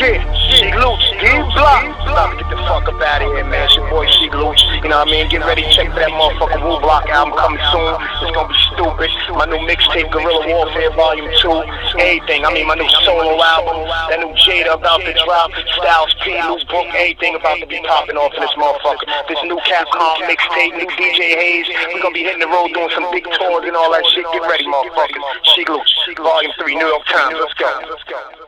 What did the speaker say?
Shit, Sheek Louch, D-Block. About to get the fuck up out of here, man. It's your boy Sheek Louch. You know what I mean? Get ready, check for that motherfucking Wu Block album coming soon. It's gonna be stupid. My new mixtape, Guerrilla Warfare Volume 2. Everything. I mean, my new solo album. That new Jada about to drop. Styles P, Luke Book. Everything about to be popping off in this motherfucker. This new Capcom mixtape, new DJ Hayes. We're gonna be hitting the road doing some big tours and all that shit. Get ready, motherfuckers. Sheek Louch, Volume 3, New York Times. Let's go.